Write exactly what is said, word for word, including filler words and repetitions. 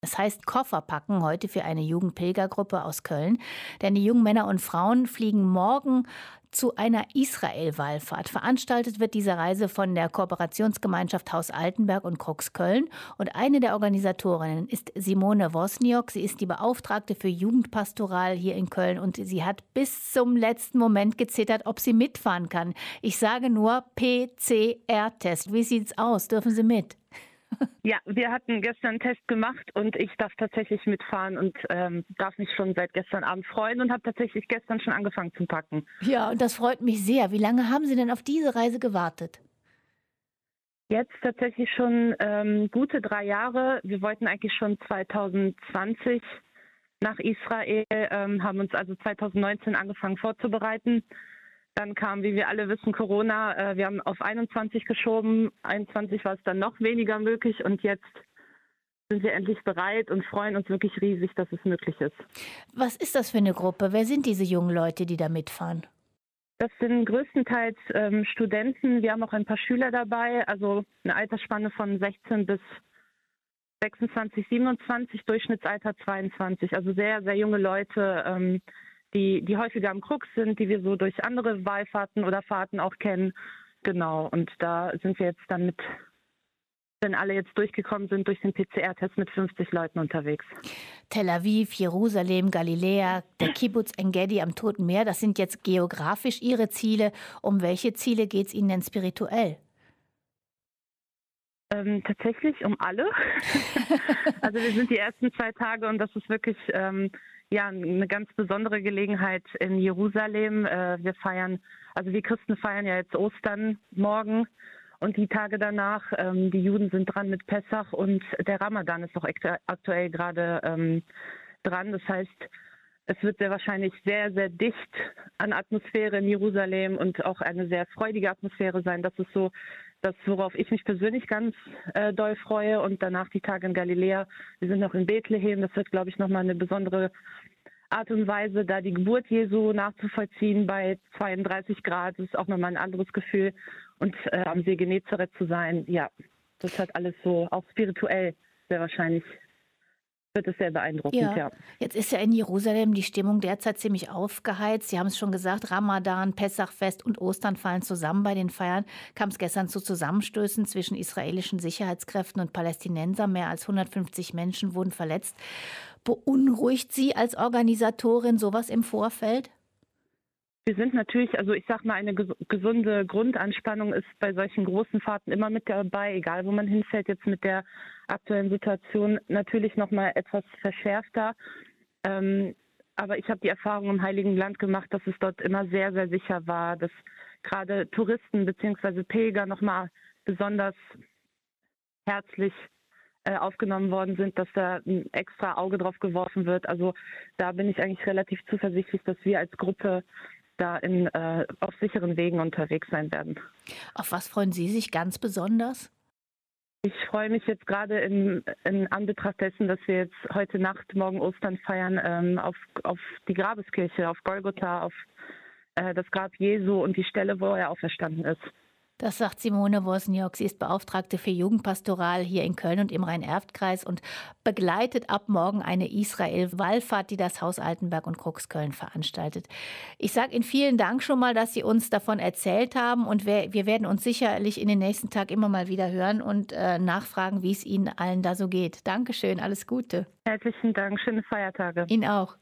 Es heißt Koffer packen heute für eine Jugendpilgergruppe aus Köln, denn die jungen Männer und Frauen fliegen morgen zu einer Israel-Wallfahrt. Veranstaltet wird diese Reise von der Kooperationsgemeinschaft Haus Altenberg und Krux Köln. Und eine der Organisatorinnen ist Simone Wozniak. Sie ist die Beauftragte für Jugendpastoral hier in Köln und sie hat bis zum letzten Moment gezittert, ob sie mitfahren kann. Ich sage nur P C R-Test. Wie sieht's aus? Dürfen Sie mit? Ja, wir hatten gestern einen Test gemacht und ich darf tatsächlich mitfahren und ähm, darf mich schon seit gestern Abend freuen und habe tatsächlich gestern schon angefangen zu packen. Ja, und das freut mich sehr. Wie lange haben Sie denn auf diese Reise gewartet? Jetzt tatsächlich schon ähm, gute drei Jahre. Wir wollten eigentlich schon zwanzig zwanzig nach Israel, ähm, haben uns also zwanzig neunzehn angefangen vorzubereiten. Dann kam, wie wir alle wissen, Corona. Äh, wir haben auf einundzwanzig geschoben. einundzwanzig war es dann noch weniger möglich. Und jetzt sind wir endlich bereit und freuen uns wirklich riesig, dass es möglich ist. Was ist das für eine Gruppe? Wer sind diese jungen Leute, die da mitfahren? Das sind größtenteils ähm, Studenten. Wir haben auch ein paar Schüler dabei. Also eine Altersspanne von sechzehn bis sechsundzwanzig, siebenundzwanzig, Durchschnittsalter zweiundzwanzig. Also sehr, sehr junge Leute, ähm, die, die häufiger am Krux sind, die wir so durch andere Wallfahrten oder Fahrten auch kennen. Genau, und da sind wir jetzt dann mit, wenn alle jetzt durchgekommen sind, durch den P C R-Test mit fünfzig Leuten unterwegs. Tel Aviv, Jerusalem, Galiläa, der Kibbuz En-Gedi am Toten Meer, das sind jetzt geografisch Ihre Ziele. Um welche Ziele geht es Ihnen denn spirituell? Ähm, tatsächlich um alle. Also wir sind die ersten zwei Tage und das ist wirklich ähm, ja, eine ganz besondere Gelegenheit in Jerusalem. Äh, wir feiern, also wir Christen feiern ja jetzt Ostern morgen und die Tage danach. Ähm, die Juden sind dran mit Pessach und der Ramadan ist auch aktuell gerade ähm, dran. Das heißt, es wird sehr wahrscheinlich sehr, sehr dicht an Atmosphäre in Jerusalem und auch eine sehr freudige Atmosphäre sein. Das ist so das, worauf ich mich persönlich ganz äh, doll freue. Und danach die Tage in Galiläa. Wir sind noch in Bethlehem. Das wird, glaube ich, nochmal eine besondere Art und Weise, da die Geburt Jesu nachzuvollziehen bei zweiunddreißig Grad. Das ist auch nochmal ein anderes Gefühl. Und äh, am See Genezareth zu sein, ja, das hat alles so, auch spirituell sehr wahrscheinlich, wird es sehr beeindruckend, Ja, ja. jetzt ist ja in Jerusalem die Stimmung derzeit ziemlich aufgeheizt. Sie haben es schon gesagt, Ramadan, Pessachfest und Ostern fallen zusammen bei den Feiern. Kam es gestern zu Zusammenstößen zwischen israelischen Sicherheitskräften und Palästinensern. Mehr als hundertfünfzig Menschen wurden verletzt. Beunruhigt Sie als Organisatorin sowas im Vorfeld? Wir sind natürlich, also ich sag mal, eine ges- gesunde Grundanspannung ist bei solchen großen Fahrten immer mit dabei, egal wo man hinfällt, jetzt mit der aktuellen Situation natürlich nochmal etwas verschärfter. Ähm, aber ich habe die Erfahrung im Heiligen Land gemacht, dass es dort immer sehr, sehr sicher war, dass gerade Touristen bzw. Pilger nochmal besonders herzlich äh, aufgenommen worden sind, dass da ein extra Auge drauf geworfen wird. Also da bin ich eigentlich relativ zuversichtlich, dass wir als Gruppe da in, äh, auf sicheren Wegen unterwegs sein werden. Auf was freuen Sie sich ganz besonders? Ich freue mich jetzt gerade in, in Anbetracht dessen, dass wir jetzt heute Nacht, morgen Ostern feiern, ähm, auf, auf die Grabeskirche, auf Golgotha, auf äh, das Grab Jesu und die Stelle, wo er auferstanden ist. Das sagt Simone Wozniak. Sie ist Beauftragte für Jugendpastoral hier in Köln und im Rhein-Erft-Kreis und begleitet ab morgen eine Israel-Wallfahrt, die das Haus Altenberg und Krux Köln veranstaltet. Ich sage Ihnen vielen Dank schon mal, dass Sie uns davon erzählt haben und wir, wir werden uns sicherlich in den nächsten Tagen immer mal wieder hören und äh, nachfragen, wie es Ihnen allen da so geht. Dankeschön, alles Gute. Herzlichen Dank, schöne Feiertage. Ihnen auch.